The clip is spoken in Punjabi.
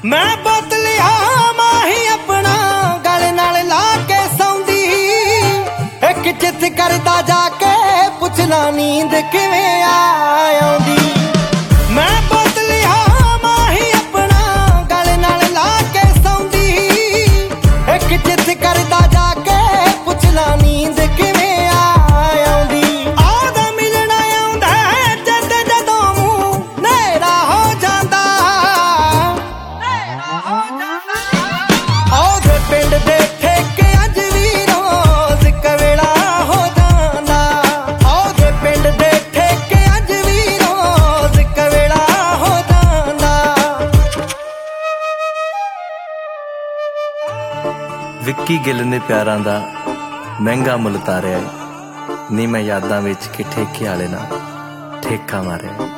ਮੈਂ ਬੋਤਲਿਆ ਮਾਹੀ ਆਪਣਾ ਗਲ ਨਾਲ ਲਾ ਕੇ ਸੌਂਦੀ, ਇੱਕ ਚਿੱਤ ਕਰਦਾ ਜਾ ਕੇ ਪੁੱਛਣਾ ਨੀਂਦ ਕਿਵੇਂ ਆਉਂਦੀ। ਮੈਂ ਬੋਤਲਿਆ ਮਾਹੀ ਆਪਣਾ ਗਲ ਨਾਲ ਲਾ ਕੇ ਸੌਂਦੀ, ਇੱਕ ਚਿੱਤ ਕਰਦਾ ਜਾ ਕੇ ਪੁੱਛਣਾ ਨੀਂਦ ਕਿਵੇਂ ਆਉਂਦੀ। ਆਉਦਾ ਮਿਲਣਾ ਆਉਂਦਾ ਜਦ ਜਦੋਂ ਮੂੰਹ ਨੇਰਾ ਹੋ ਜਾਂਦਾ, ਉਹਦੇ ਪਿੰਡ ਦੇ ਠੇਕੇ ਅੱਜ ਵੀ ਰੋਜ਼ ਕਵੇਲਾ ਹੋ ਜਾਂਦਾ, ਉਹਦੇ ਪਿੰਡ ਦੇ ਠੇਕੇ ਅੱਜ ਵੀ ਰੋਜ਼ ਕਵੇਲਾ ਹੋ ਜਾਂਦਾ। ਵਿੱਕੀ ਗਿੱਲ ਨੇ ਪਿਆਰਾਂ ਦਾ ਮਹਿੰਗਾ ਮੁੱਲ ਤਾਰਿਆ ਨੀ, ਮੈਂ ਯਾਦਾਂ ਵਿੱਚ ਕਿ ਠੇਕੇ ਵਾਲੇ ਨਾਲ ਠੇਕਾ ਮਾਰਿਆ।